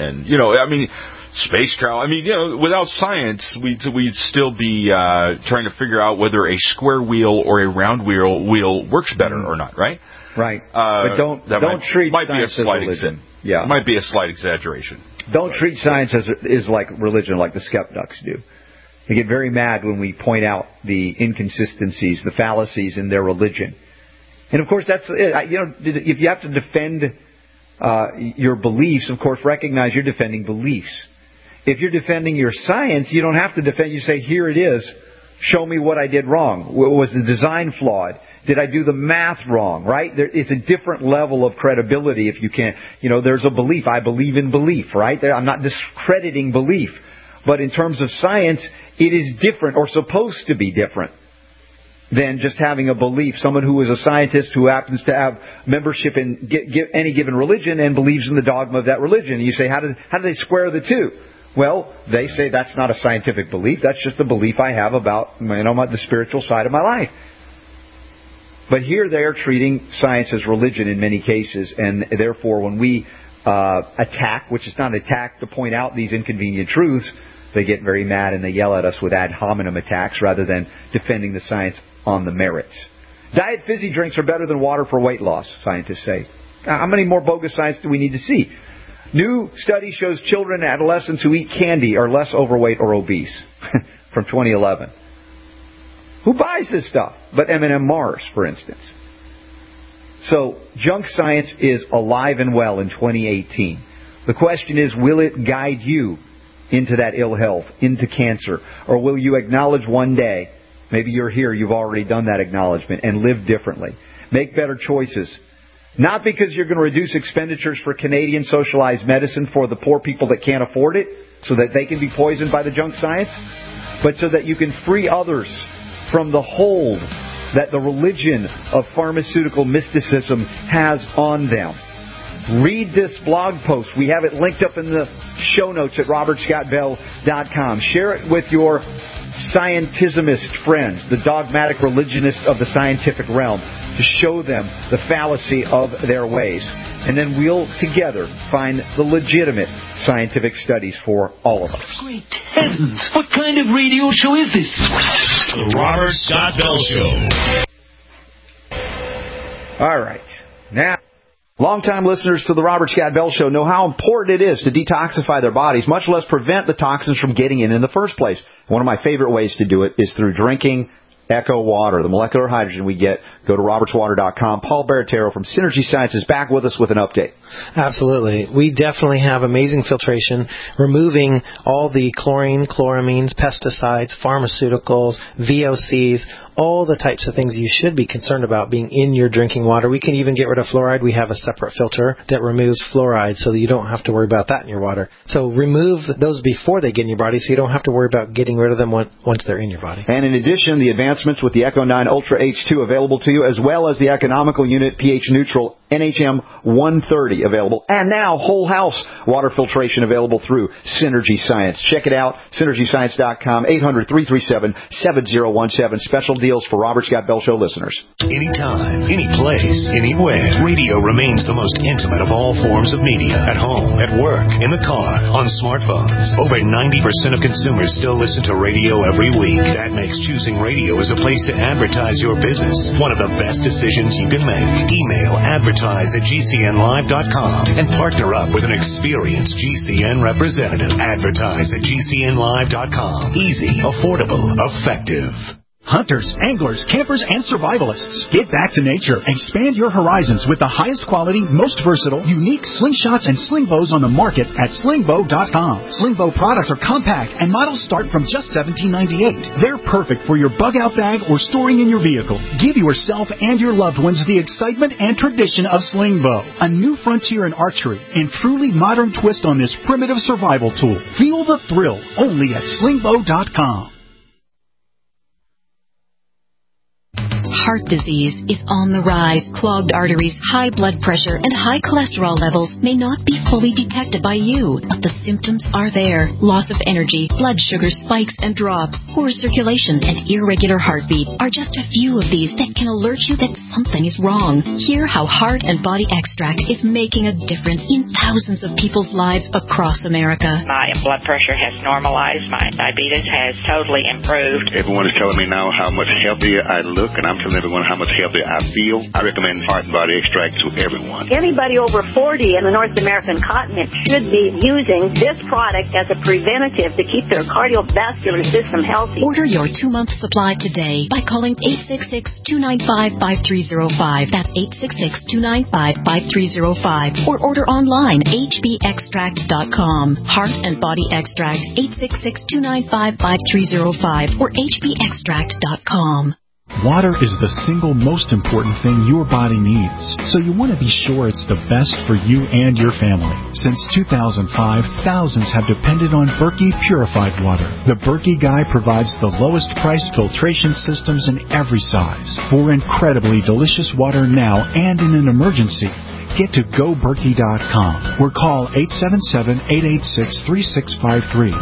and space travel. I mean, without science, we'd still be trying to figure out whether a square wheel or a round wheel works better or not, right? Right. But don't treat science as religion. Yeah. It might be a slight exaggeration. Don't treat science as like religion, like the skeptics do. They get very mad when we point out the inconsistencies, the fallacies in their religion. And of course, that's if you have to defend your beliefs, of course, recognize you're defending beliefs. If you're defending your science, you don't have to defend. You say, here it is. Show me what I did wrong. Was the design flawed? Did I do the math wrong? Right? It's a different level of credibility if you can't. There's a belief. I believe in belief, right? I'm not discrediting belief. But in terms of science, it is different or supposed to be different. than just having a belief. Someone who is a scientist who happens to have membership in any given religion and believes in the dogma of that religion. And you say, how do they square the two? Well, they say that's not a scientific belief. That's just a belief I have about the spiritual side of my life. But here they are treating science as religion in many cases, and therefore when we attack, which is not an attack to point out these inconvenient truths, they get very mad and they yell at us with ad hominem attacks rather than defending the science on the merits. Diet fizzy drinks are better than water for weight loss, scientists say. How many more bogus science do we need to see? New study shows children and adolescents who eat candy are less overweight or obese from 2011. Who buys this stuff? But M&M Mars, for instance. So, junk science is alive and well in 2018. The question is, will it guide you into that ill health, into cancer? Or will you acknowledge one day, maybe you're here, you've already done that acknowledgement, and live differently? Make better choices. Not because you're going to reduce expenditures for Canadian socialized medicine for the poor people that can't afford it, so that they can be poisoned by the junk science, but so that you can free others from the hold that the religion of pharmaceutical mysticism has on them. Read this blog post. We have it linked up in the show notes at robertscottbell.com. Share it with your scientismist friends, the dogmatic religionists of the scientific realm, to show them the fallacy of their ways. And then we'll together find the legitimate scientific studies for all of us. Great heavens! What kind of radio show is this? The Robert Scott Bell Show. All right. Now, longtime listeners to the Robert Scott Bell Show know how important it is to detoxify their bodies, much less prevent the toxins from getting in the first place. One of my favorite ways to do it is through drinking Echo Water, the molecular hydrogen we get. Go to robertswater.com. Paul Baratero from Synergy Science is back with us with an update. Absolutely. We definitely have amazing filtration, removing all the chlorine, chloramines, pesticides, pharmaceuticals, VOCs, all the types of things you should be concerned about being in your drinking water. We can even get rid of fluoride. We have a separate filter that removes fluoride so that you don't have to worry about that in your water. So remove those before they get in your body so you don't have to worry about getting rid of them once they're in your body. And in addition, the advancements with the Echo 9 Ultra H2 available to you, as well as the economical unit pH neutral NHM 130 available, and now whole house water filtration available through Synergy Science. Check it out, synergyscience.com, 800-337-7017. Special deals for Robert Scott Bell Show listeners. Anytime, any place, anywhere, radio remains the most intimate of all forms of media. At home, at work, in the car, on smartphones. Over 90% of consumers still listen to radio every week. That makes choosing radio as a place to advertise your business one of the best decisions you can make. Email advertise@gcnlive.com and partner up with an experienced GCN representative. Advertise@gcnlive.com. Easy, affordable, effective. Hunters, anglers, campers, and survivalists. Get back to nature. Expand your horizons with the highest quality, most versatile, unique slingshots and sling bows on the market at slingbow.com. Slingbow products are compact and models start from just $17.98. They're perfect for your bug-out bag or storing in your vehicle. Give yourself and your loved ones the excitement and tradition of Slingbow, a new frontier in archery and truly modern twist on this primitive survival tool. Feel the thrill only at slingbow.com. Heart disease is on the rise. Clogged arteries, high blood pressure, and high cholesterol levels may not be fully detected by you, but the symptoms are there. Loss of energy, blood sugar spikes and drops, poor circulation, and irregular heartbeat are just a few of these that can alert you that something is wrong. Hear how Heart and Body Extract is making a difference in thousands of people's lives across America. My blood pressure has normalized. My diabetes has totally improved. Everyone is telling me now how much healthier I look, and I'm telling everyone how much healthier I feel. I recommend Heart and Body Extract to everyone. Anybody over 40 in the North American continent should be using this product as a preventative to keep their cardiovascular system healthy. Order your 2-month supply today by calling 866-295-5305. That's 866-295-5305. Or order online, hbextract.com. Heart and Body Extract, 866-295-5305 or hbextract.com. Water is the single most important thing your body needs, so you want to be sure it's the best for you and your family. Since 2005, thousands have depended on Berkey purified water. The Berkey Guy provides the lowest priced filtration systems in every size for incredibly delicious water now and in an emergency. Get to GoBerkey.com or call 877-886-3653.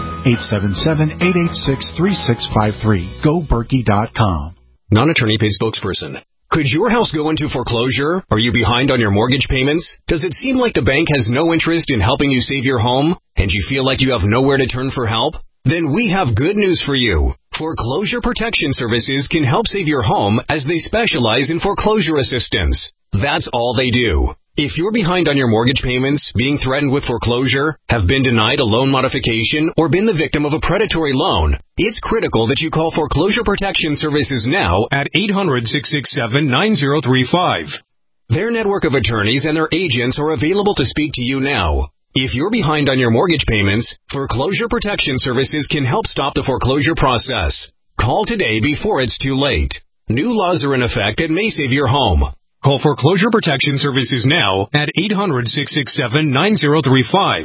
877-886-3653. GoBerkey.com. Non-attorney paid spokesperson. Could your house go into foreclosure? Are you behind on your mortgage payments? Does it seem like the bank has no interest in helping you save your home? And you feel like you have nowhere to turn for help? Then we have good news for you. Foreclosure Protection Services can help save your home as they specialize in foreclosure assistance. That's all they do. If you're behind on your mortgage payments, being threatened with foreclosure, have been denied a loan modification, or been the victim of a predatory loan, it's critical that you call Foreclosure Protection Services now at 800-667-9035. Their network of attorneys and their agents are available to speak to you now. If you're behind on your mortgage payments, Foreclosure Protection Services can help stop the foreclosure process. Call today before it's too late. New laws are in effect that may save your home. Call Foreclosure Protection Services now at 800-667-9035.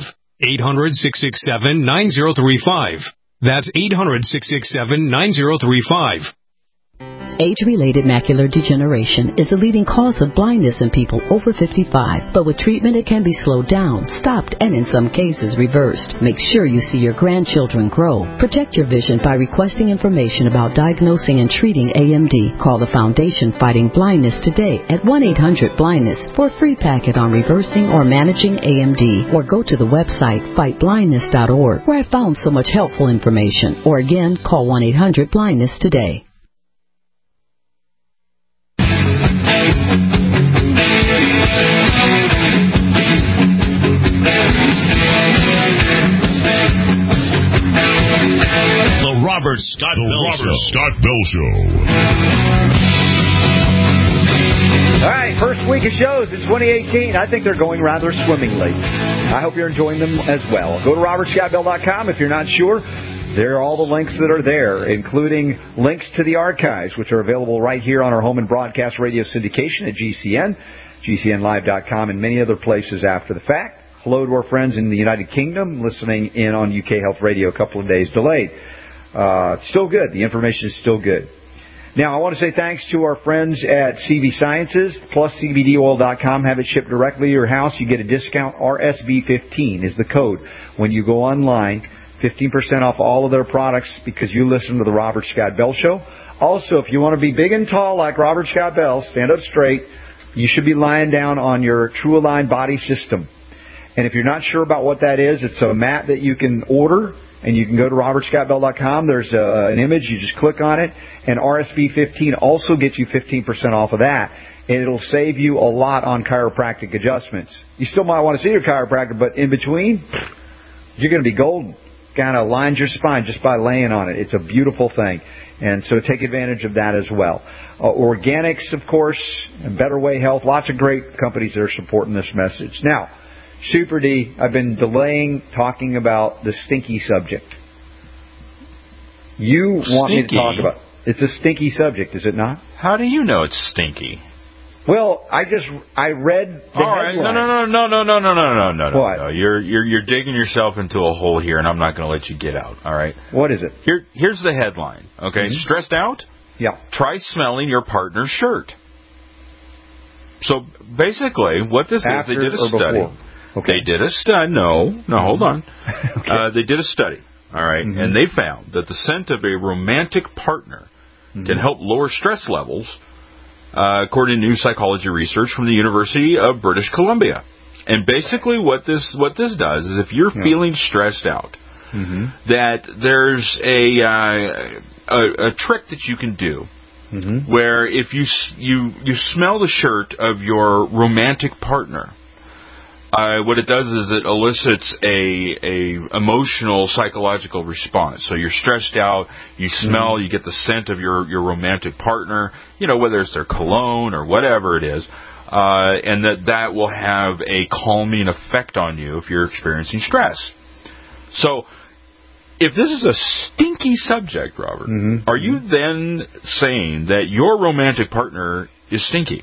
800-667-9035. That's 800-667-9035. Age-related macular degeneration is the leading cause of blindness in people over 55. But with treatment, it can be slowed down, stopped, and in some cases reversed. Make sure you see your grandchildren grow. Protect your vision by requesting information about diagnosing and treating AMD. Call the Foundation Fighting Blindness today at 1-800-BLINDNESS for a free packet on reversing or managing AMD. Or go to the website fightblindness.org, where I found so much helpful information. Or again, call 1-800-BLINDNESS today. Robert Scott Bell Show. All right, first week of shows in 2018. I think they're going rather swimmingly. I hope you're enjoying them as well. Go to robertscottbell.com if you're not sure. There are all the links that are there, including links to the archives, which are available right here on our home and broadcast radio syndication at GCN, GCNlive.com, and many other places after the fact. Hello to our friends in the United Kingdom listening in on UK Health Radio, a couple of days delayed. Still good. The information is still good. Now, I want to say thanks to our friends at CV Sciences, plus CBDoil.com. Have it shipped directly to your house. You get a discount. RSB15 is the code. When you go online, 15% off all of their products because you listen to the Robert Scott Bell Show. Also, if you want to be big and tall like Robert Scott Bell, stand up straight, you should be lying down on your True Align body system. And if you're not sure about what that is, it's a mat that you can order. And you can go to robertscottbell.com. There's an image. You just click on it. And RSB15 also gets you 15% off of that. And it'll save you a lot on chiropractic adjustments. You still might want to see your chiropractor, but in between, you're going to be golden. Kind of lines your spine just by laying on it. It's a beautiful thing. And so take advantage of that as well. Organics, of course, and Better Way Health. Lots of great companies that are supporting this message. Now, Super D, I've been delaying talking about the stinky subject. You want me to talk about it. It's a stinky subject, is it not? How do you know it's stinky? Well, I read the headline. No. What? No. You're digging yourself into a hole here, and I'm not going to let you get out, all right? What is it? Here's the headline, okay? Mm-hmm. Stressed out? Yeah. Try smelling your partner's shirt. So, basically, what this is, they did a study. Before? Okay. They did a study. No, hold on. Okay. They did a study, all right, and they found that the scent of a romantic partner can help lower stress levels, according to new psychology research from the University of British Columbia. And basically what this does is if you're feeling stressed out, that there's a trick that you can do where if you smell the shirt of your romantic partner, what it does is it elicits a emotional, psychological response. So you're stressed out, you smell, you get the scent of your romantic partner, whether it's their cologne or whatever it is, and that will have a calming effect on you if you're experiencing stress. So If this is a stinky subject, Robert, are you then saying that your romantic partner is stinky?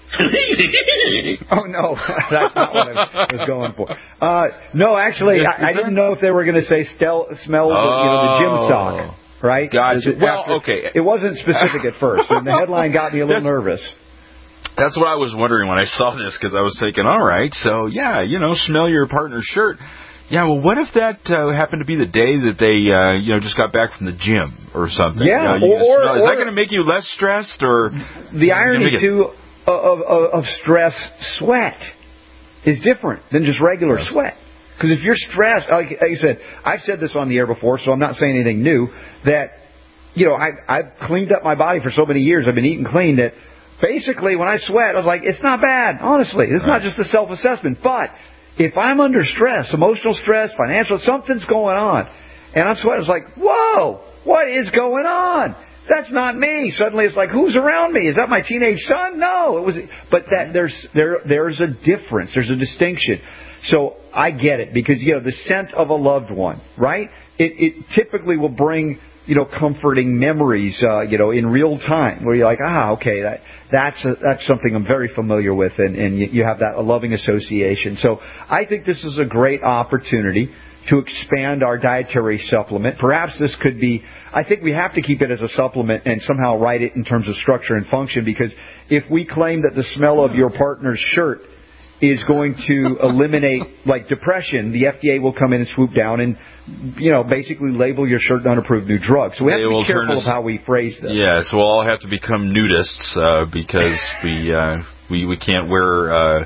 Oh, no. That's not what I was going for. No, actually, I didn't know if they were going to say smell the gym sock. Right? Gotcha. Well, okay. It wasn't specific at first, and the headline got me a little nervous. That's what I was wondering when I saw this, because I was thinking, all right, so, yeah, smell your partner's shirt. Yeah, well, what if that happened to be the day that they, just got back from the gym or something? Yeah, is that going to make you less stressed, or the irony too of stress? Sweat is different than just regular sweat. Because if you're stressed, like I said, I've said this on the air before, so I'm not saying anything new. That I've cleaned up my body for so many years. I've been eating clean that basically when I sweat, I was like, it's not bad. Honestly, it's not just a self-assessment, but if I'm under stress, emotional stress, financial, something's going on, and I'm sweating, it's like, whoa, what is going on? That's not me. Suddenly it's like, who's around me? Is that my teenage son? No, it was. But there's a difference. There's a distinction. So I get it, because the scent of a loved one, right? It typically will bring comforting memories, in real time, where you're like, okay, that's something I'm very familiar with, and you have a loving association. So I think this is a great opportunity to expand our dietary supplement. Perhaps this could be, I think we have to keep it as a supplement and somehow write it in terms of structure and function, because if we claim that the smell of your partner's shirt is going to eliminate depression, the FDA will come in and swoop down and basically label your shirt an unapproved new drug. So we have to be careful of how we phrase this. Yes, we'll all have to become nudists because we can't wear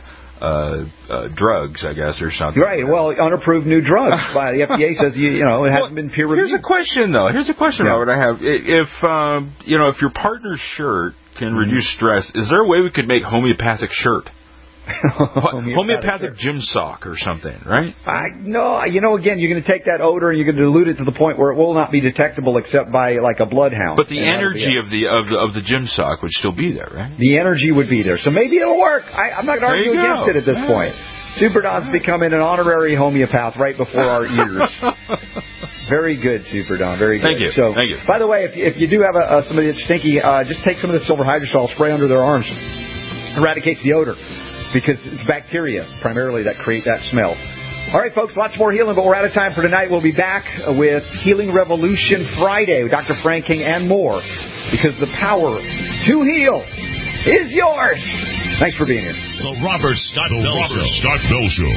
drugs, I guess, or something. Right. Well, unapproved new drugs by the FDA says it hasn't been peer reviewed. Here's a question, Robert. I have if your partner's shirt can reduce stress, is there a way we could make homeopathic shirt? Homeopathic gym sock or something, right? No, again, you're going to take that odor and you're going to dilute it to the point where it will not be detectable except by a bloodhound. But the energy of the gym sock would still be there, right? The energy would be there, so maybe it'll work. I'm not going to argue against it at this point. Super Don's becoming an honorary homeopath right before our ears. Very good, Super Don. Very good. Thank you. By the way, if you do have somebody that's stinky, just take some of the silver hydrosol, spray under their arms. Eradicates the odor, because it's bacteria primarily that create that smell. All right, folks, lots more healing, but we're out of time for tonight. We'll be back with Healing Revolution Friday with Dr. Frank King and more, because the power to heal is yours. Thanks for being here. The Robert Scott Bell Show.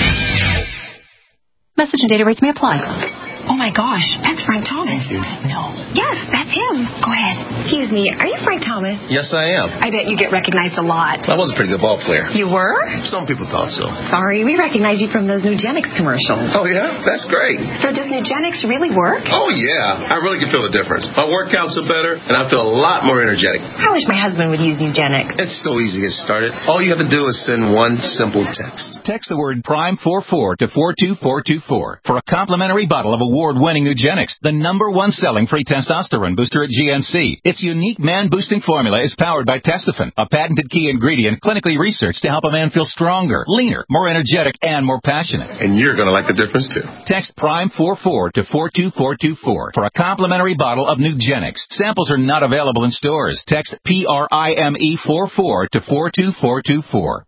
Message and data rates may apply. Oh, my gosh. That's Frank Thomas. No. Yes, that's him. Go ahead. Excuse me. Are you Frank Thomas? Yes, I am. I bet you get recognized a lot. I was a pretty good ball player. You were? Some people thought so. Sorry, we recognize you from those Nugenics commercials. Oh, yeah? That's great. So does Nugenics really work? Oh, yeah. I really can feel the difference. My workouts are better, and I feel a lot more energetic. I wish my husband would use Nugenics. It's so easy to get started. All you have to do is send one simple text. Text the word PRIME44 to 42424 for a complimentary bottle of award-winning Nugenics, the #1 selling free testosterone booster at GNC. Its unique man-boosting formula is powered by Testofen, a patented key ingredient clinically researched to help a man feel stronger, leaner, more energetic, and more passionate. And you're going to like the difference, too. Text PRIME44 to 42424 for a complimentary bottle of Nugenics. Samples are not available in stores. Text PRIME44 to 42424.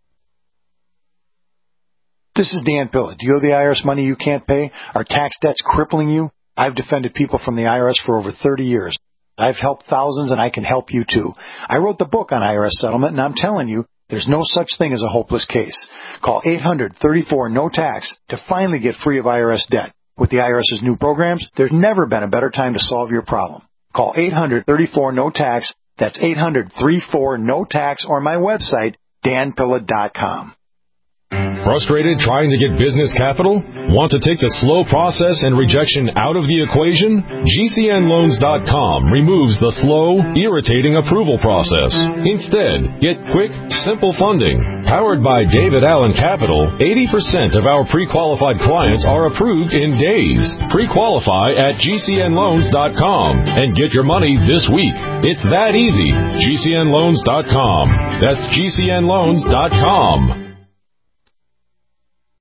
This is Dan Pilla. Do you owe the IRS money you can't pay? Are tax debts crippling you? I've defended people from the IRS for over 30 years. I've helped thousands, and I can help you too. I wrote the book on IRS settlement, and I'm telling you, there's no such thing as a hopeless case. Call 800-34-NO-TAX to finally get free of IRS debt. With the IRS's new programs, there's never been a better time to solve your problem. Call 800-34-NO-TAX. That's 800-34-NO-TAX, or my website, danpilla.com. Frustrated trying to get business capital? Want to take the slow process and rejection out of the equation? GCNloans.com removes the slow, irritating approval process. Instead, get quick, simple funding. Powered by David Allen Capital, 80% of our pre-qualified clients are approved in days. Pre-qualify at GCNloans.com and get your money this week. It's that easy. GCNloans.com. That's GCNloans.com.